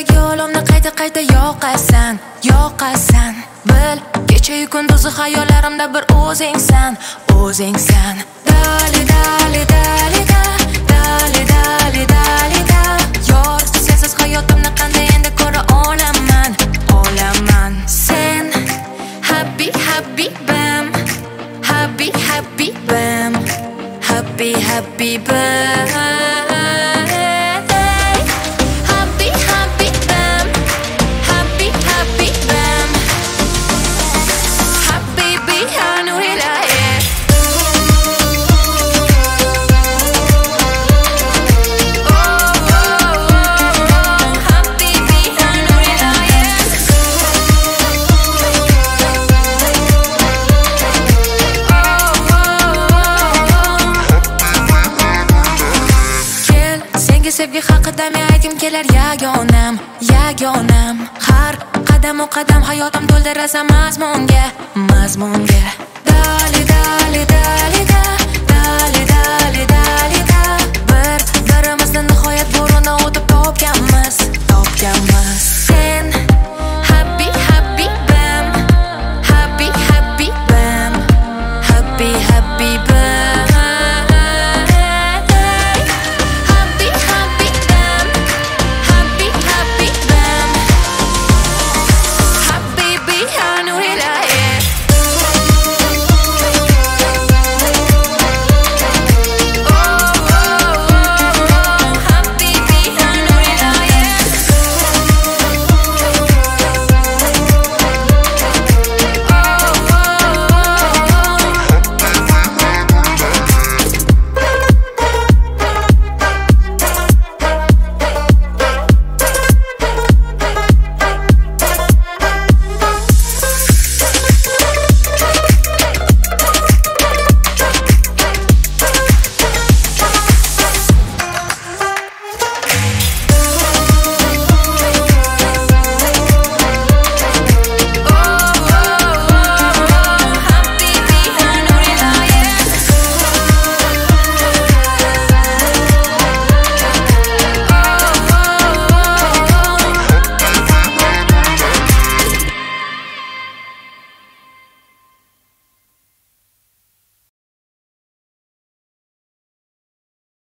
Yuragimdagi olovni qayta yoqasan, yoqasan. Bil, kecha-yu kunduzi xayollarimda bir o'zingsan, o'zingsan. Dali dali dali da, dali dali dali da. Yor, sensiz hayotimni qanday endi ko'ra olaman, olaman. Sen happy happy bam, happy happy bam, happy happy bam. Sevgi haqida men aytgim kelar yagonam, yagonam. Har qadam-u qadam hayotim to'ldirasan mazmunga, mazmunga. Dali dali dali da, dali dali dali da. Birimizni nihoyat bo'ronda o'tib topganmiz,